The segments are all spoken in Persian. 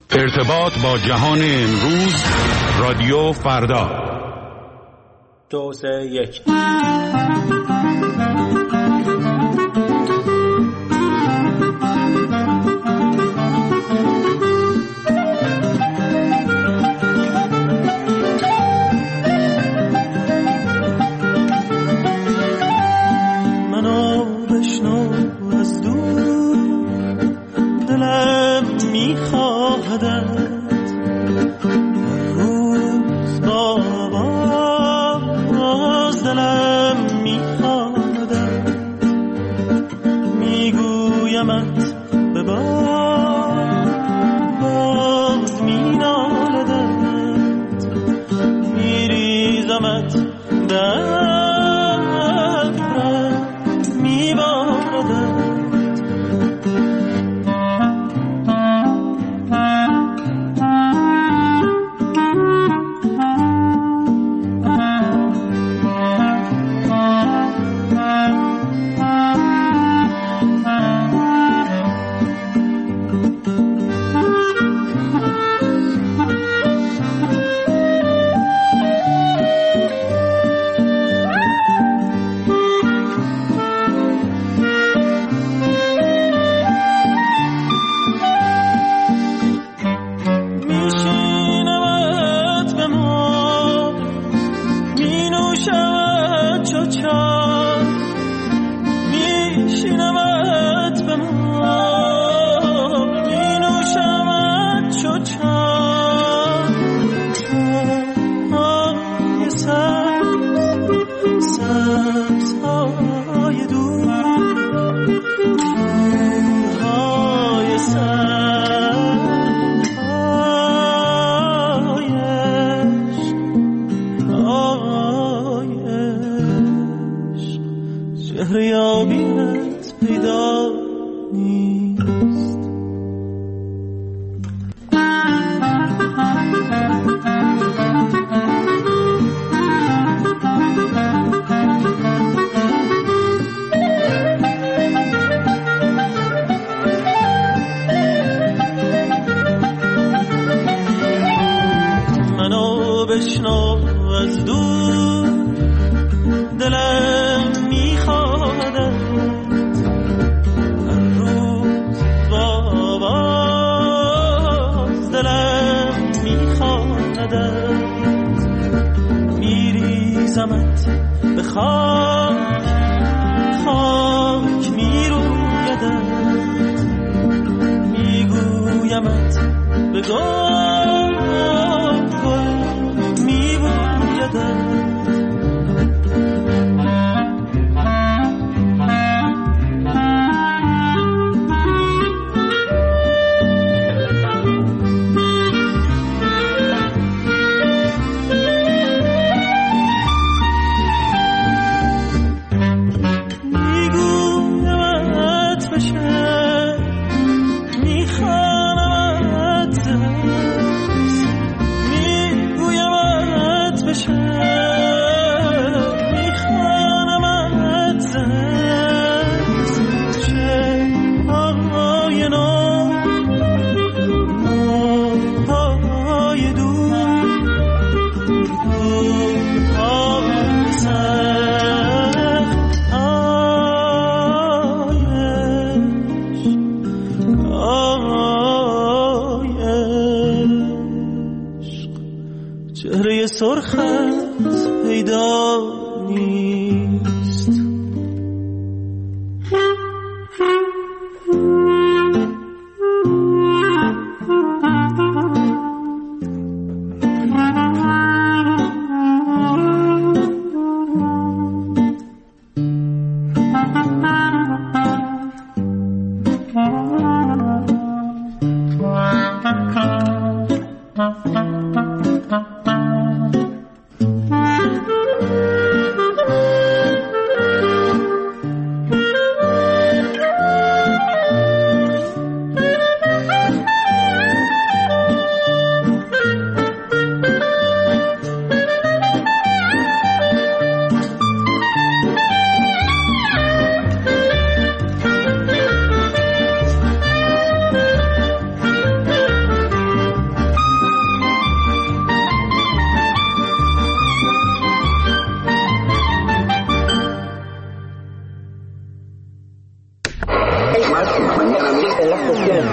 ارتباط با جهان امروز، رادیو فردا 231. منو بشنو از دور، دلم میخواهدت روز بابا، باز دلم میخواهدت، میگویمت به بار، باز مینالدت، میریزمت در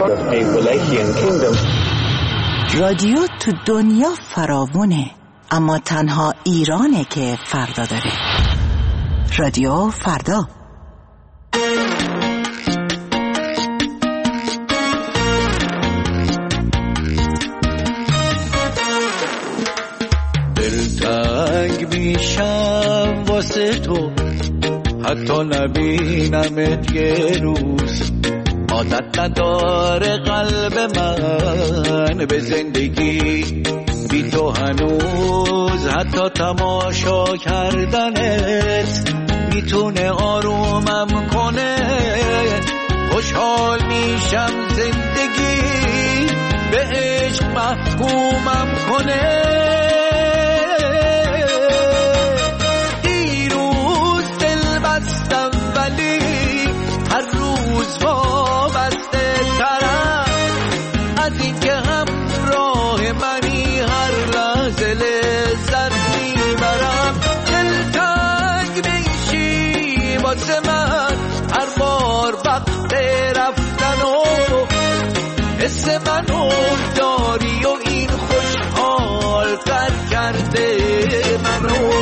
رادیو تو دنیا فراوونه، اما تنها ایرانه که فردا داره. رادیو فردا. دلتنگ میشم واسه تو، حتی نبینمت یه روز. عادت نداره قلب من به زندگی بی تو هنوز. حتی تماشا کردنت میتونه آرومم کنه. خوشحال میشم زندگی به عشق محکومم کنه. دیروز دل بستم ولی هر روز وابسته ترم از این که همراه منی. هر لحظه لذت میبرم. دلتنگ میشی واسه من هر بار وقت رفتن و حس منو داری و این خوشحال تر کرده منو.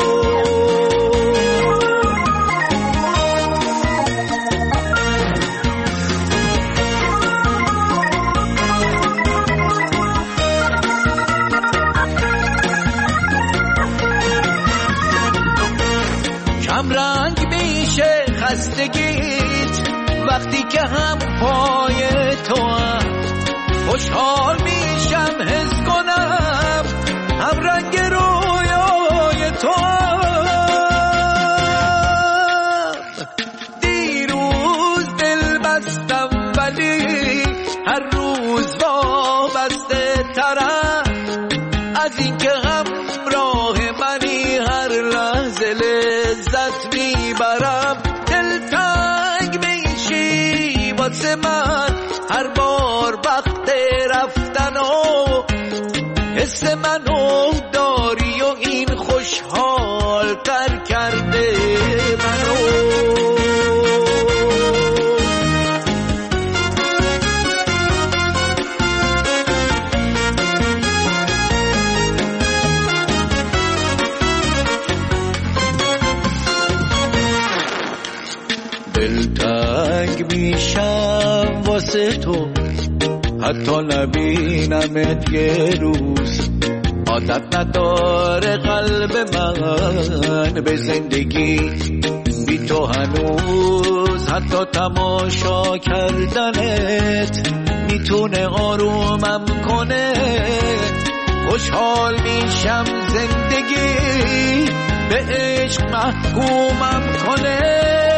رنگ میشه خستگیت وقتی که هم پای تو هم. خوشحال میشم حس کنم هم رنگ رویای تو هم. دیروز دل بستم ولی هر روز وابسته ترم از این که همراه منی. هر لحظه لذت میبرم. دلتنگ میشی واسه من هر بار وقت رفتن و حس منو داری و این خوشحال تر کرده منو. دلتنگ میشم واسه تو حتی نبینمت یه روز. عادت نداره قلب من به زندگی بی تو هنوز. حتی تماشا کردنت میتونه آرومم کنه. خوشحال میشم زندگی به عشق محکومم کنه.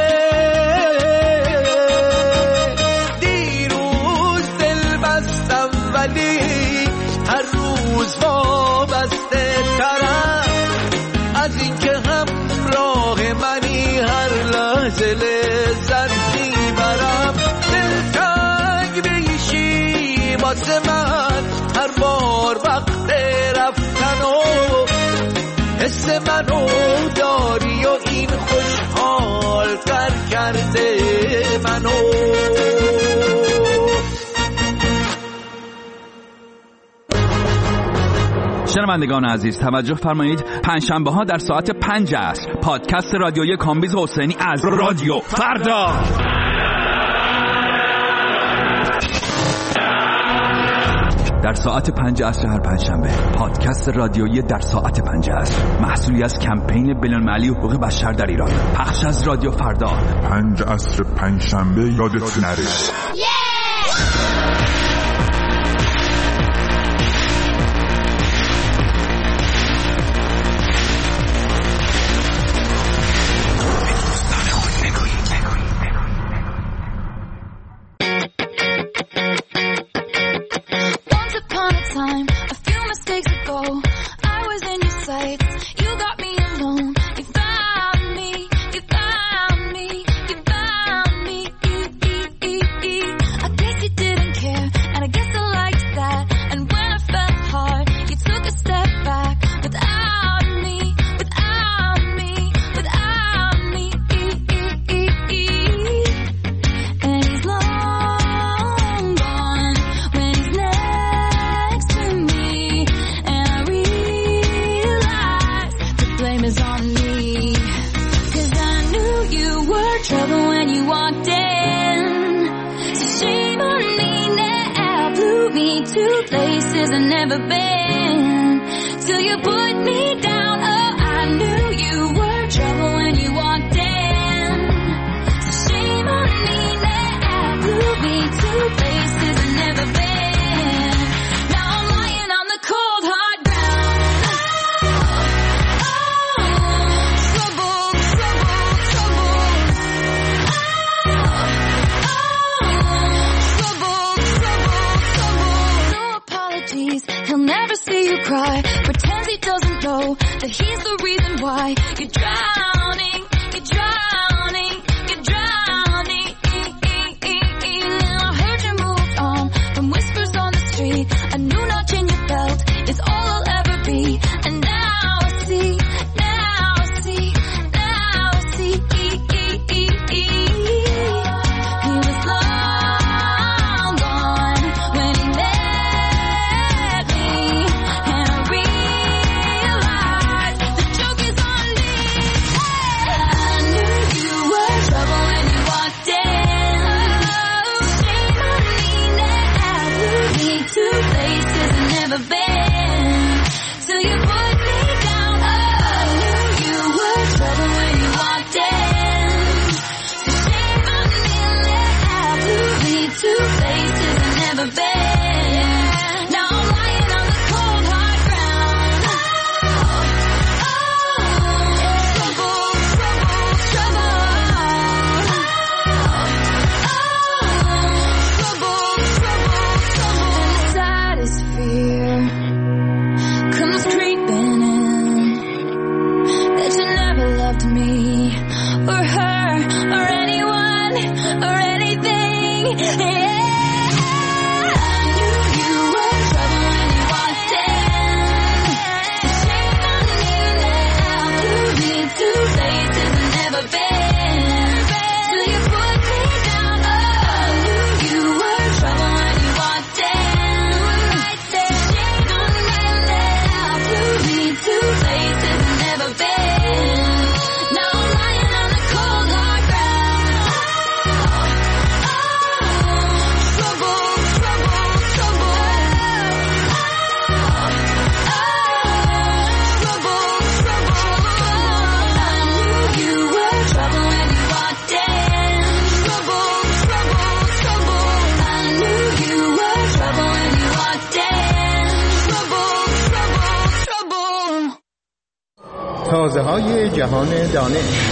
ولی هر روز وابسته ترم از این که همراه منی. هر لحظه لذت میبرم. دلتنگ میشی واسه من هر بار وقت رفتن و حس منو داری و این خوشحال تر کرده منو. شنوندگان عزیز توجه فرمایید. پنجشنبه ها در ساعت 5 عصر پادکست رادیویی کامبیز حسینی از رادیو فردا. در ساعت 5 عصر هر پنجشنبه پادکست رادیویی در ساعت 5 عصر محصولی از کمپین بین‌المللی حقوق بشر در ایران. پخش از رادیو فردا. 5 عصر پنجشنبه یادت نره. to places I've never been. Till you put me down, oh, I knew you were trouble when you walked in. So shame on me now, blew me to places I've never been. Now I'm lying on the cold hard ground. Trouble, trouble, trouble. No apologies, he'll never see you cry. Pretends he doesn't know that he's the reason why you're drowning, you're drowning, you're drowning. And I heard you moved on from whispers on the street. A new notch in your belt is all I'll ever be. And now I see, now I see, now I see. He was long gone when he met me, and I realized the joke is on me. I knew you were trouble when you walked in. Shame on me now, blew me to places I've never been. Till you put me down, oh, I knew you were trouble when you walked in. So shame on me now, blew me to places I've never been. Now I'm lying on the cold hard ground. Trouble, trouble, trouble. Trouble, trouble, trouble. And the saddest fear comes creeping in, that you never loved me or her or anyone or anything. Yeah. I knew you were trouble when you walked in. So shame on me now, blew me to places I've never been. Till you put me down, oh, I knew you were trouble when you walked in. So shame on me now, blew me to places I've never been. Now I'm lying on the cold hard ground. Trouble, trouble, trouble. Trouble, trouble. I knew you were trouble when you walked in. Trouble, trouble, trouble. I knew you were trouble when you walked in. Trouble, trouble, trouble. تازه‌های جهان دانش.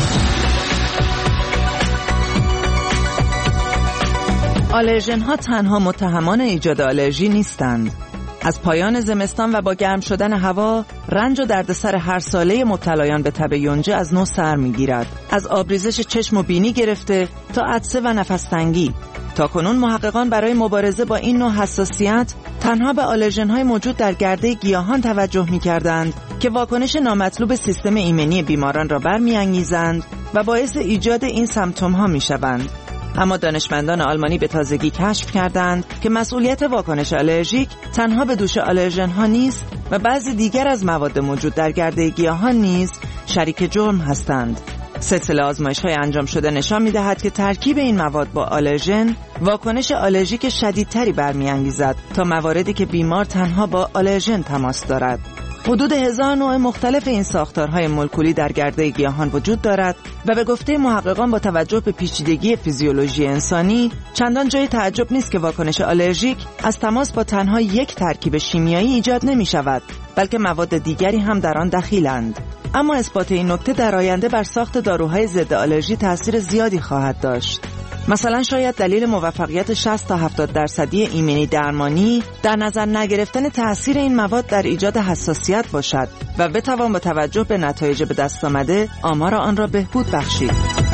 آلرژن ها تنها متهمان ایجاد آلرژی نیستند. از پایان زمستان و با گرم شدن هوا، رنج و دردسر هر ساله مبتلایان به تب یونجه از نو سر می‌گیرد. از آبریزش چشم و بینی گرفته تا عطسه و نفس‌تنگی. تاکنون محققان برای مبارزه با این نوع حساسیت تنها به آلرژن‌های موجود در گرده گیاهان توجه می‌کردند که واکنش نامطلوب سیستم ایمنی بیماران را برمی‌انگیزند و باعث ایجاد این سمپتوم‌ها می‌شوند. اما دانشمندان آلمانی به تازگی کشف کردند که مسئولیت واکنش آلرژیک تنها به دوش آلرژن‌ها نیست و بعضی دیگر از مواد موجود در گرده گیاهان نیز شریک جرم هستند. سلسله آزمایش‌های انجام شده نشان می‌دهد که ترکیب این مواد با آلرژن واکنش آلرژیک شدیدتری برمی‌انگیزد تا مواردی که بیمار تنها با آلرژن تماس دارد. حدود 1000 نوع مختلف این ساختارهای مولکولی در گرده گیاهان وجود دارد و به گفته محققان با توجه به پیچیدگی فیزیولوژی انسانی چندان جای تعجب نیست که واکنش آلرژیک از تماس با تنها یک ترکیب شیمیایی ایجاد نمی شود، بلکه مواد دیگری هم در آن دخیلند. اما اثبات این نکته در آینده بر ساخت داروهای ضد آلرژی تأثیر زیادی خواهد داشت. مثلا شاید دلیل موفقیت 60 تا 70% ایمنی درمانی در نظر نگرفتن تأثیر این مواد در ایجاد حساسیت باشد و بتوان با توجه به نتایج به دست آمده آمار آن را بهبود بخشید.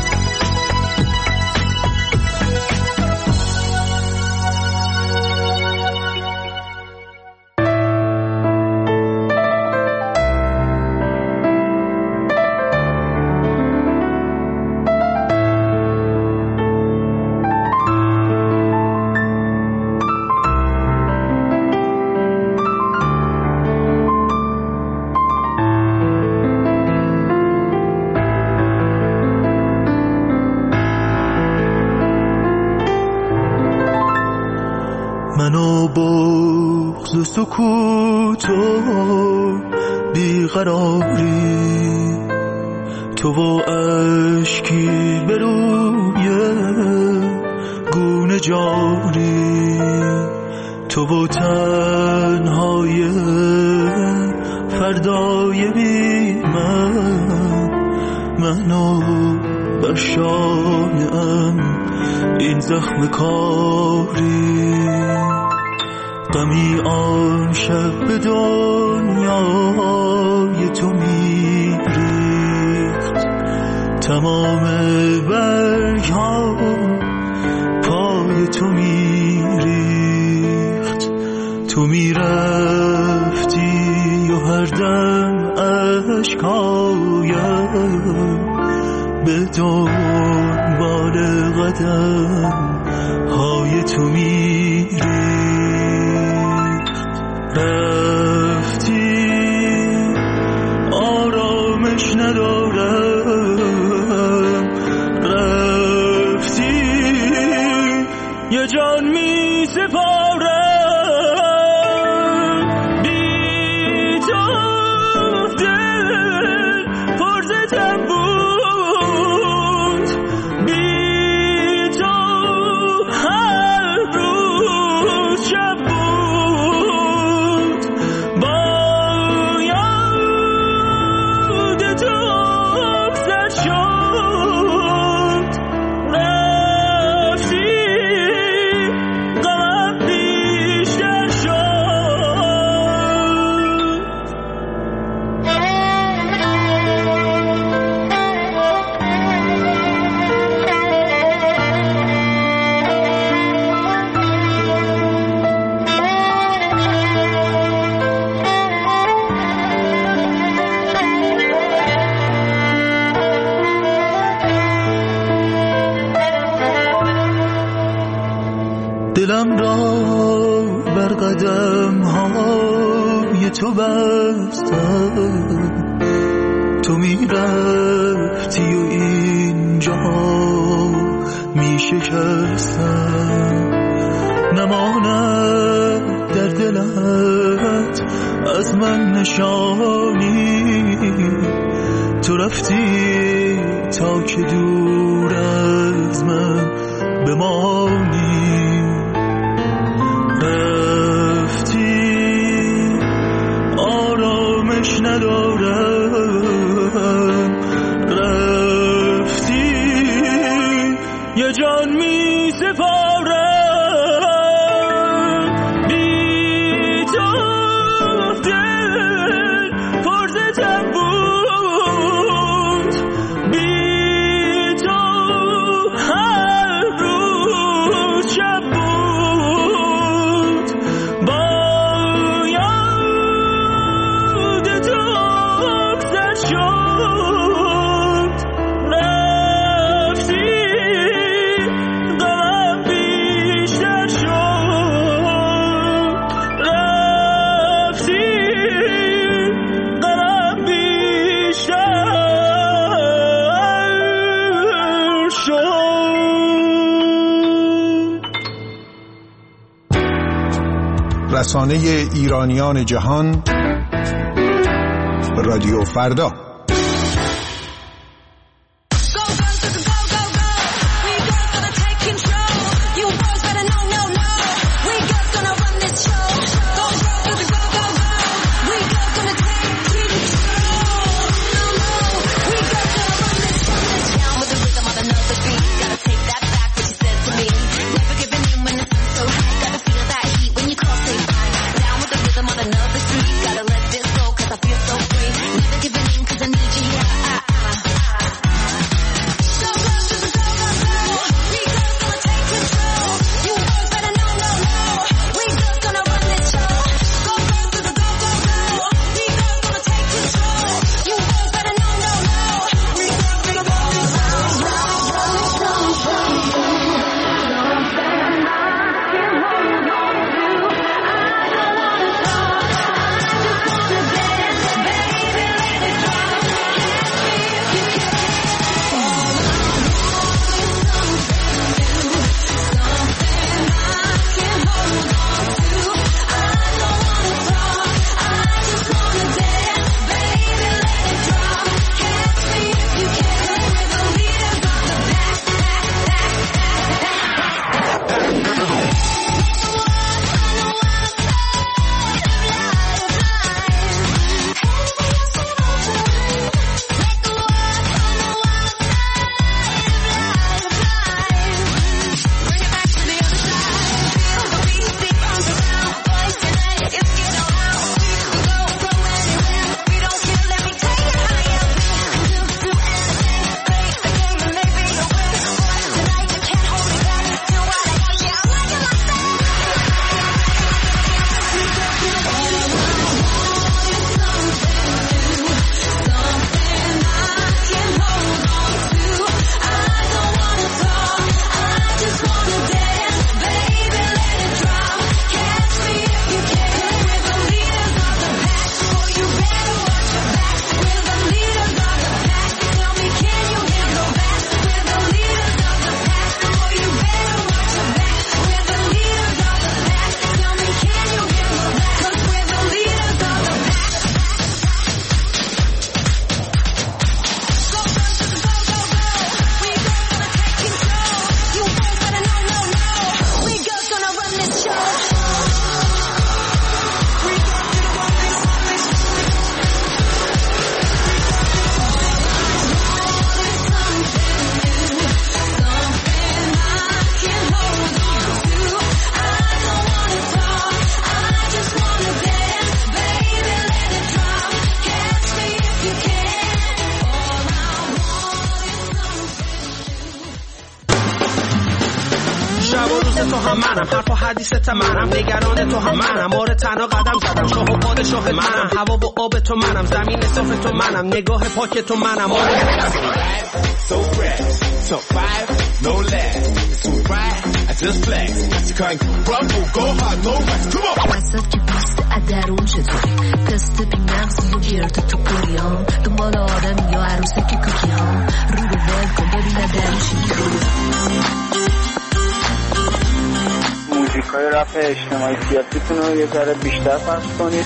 و بغض و سکوت و بیقراری، تو و اشکی به روی گونه جاری، تو و تنهای فردای بی منو بر شانه‌ام این زخم کاری، غمی آن شب به دنیای تو میریخت، تمام برگ ها پای تو میریخت، تو میرفتی و هر دم اشکایم به دنبال قدم های تو میریخت. رفتی آرامش ندارم، رفتی یه جان می سپارم، بی تو دل پرزتم بود، بی تو هر روز شب بود، با یاد تو سر شد، رفتی غمم بیشتر شد. دلم را بر قدم های تو بستم، تو میرفتی و اینجا می شکستم، نماند در دلت از من نشانی، تو رفتی تا که دور از من بمانی، رفتی آرامش ندارم، رفتی یه جان می سپارم، بی تو دل پرزتم بود، بی تو هر روز شب بود، با یاد تو سر شد، رفتی غمم بیشتر شد، رفتی غمم بیشتر شد. رسانه ایرانیان جهان، رادیو فردا. Another street, gotta let this go, 'cause I feel so free. Never giving in, 'cause I حدیثت منم، نگران تو هم منم، آره تنها قدم زدم، شاه و پادشاه منم، هوا و آب تو منم، زمین صاف تو منم، نگاه پاک تو منم. So fresh, so fire, no less. It's so right, I just flex. You can't crumble, go hard, no rest. Come on. وسط که پوست ادرون چطوری تست بی مغزی و گرد تو کوریان دنبال آدم یا عروسه که کوکی ها رو رو ول کن ببینه درشی موزیکای رپ اجتماعی سیاسیتون رو یه ذره بیشتر پخش کنید.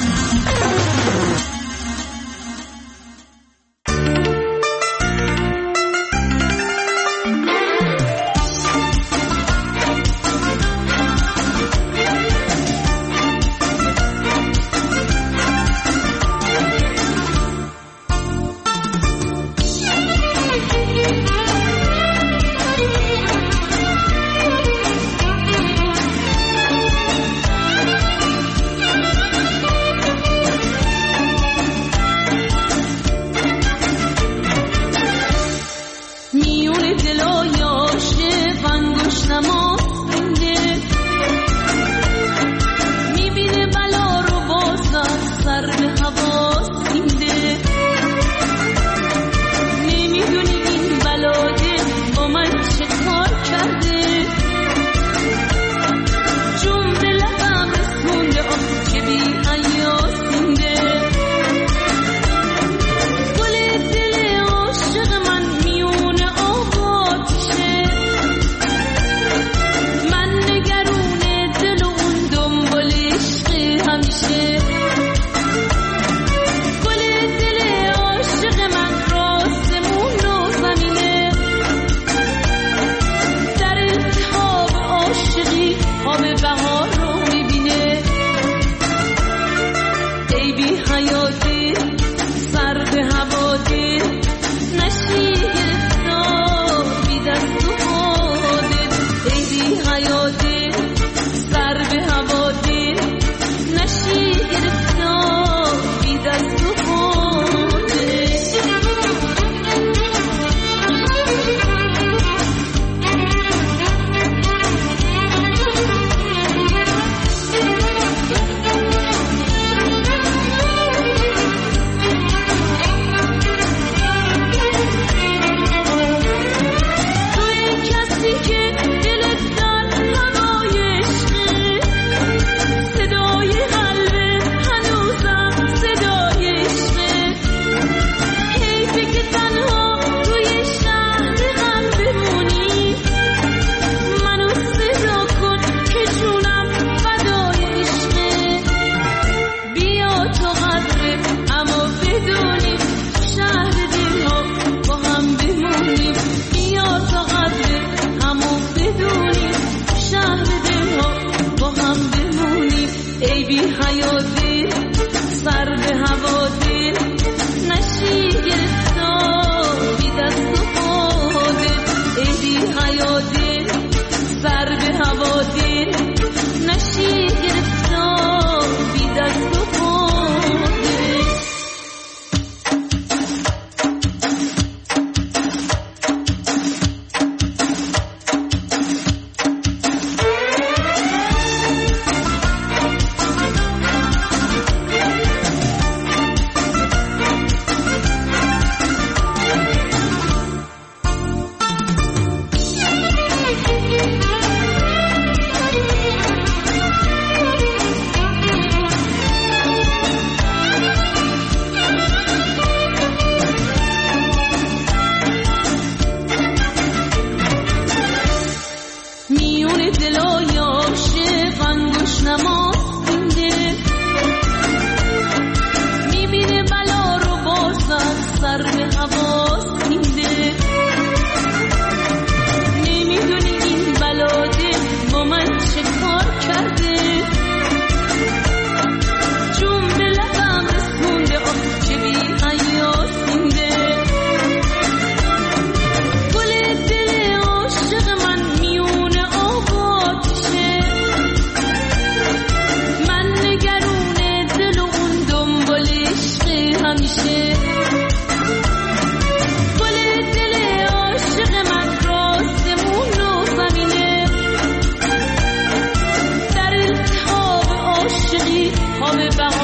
بهار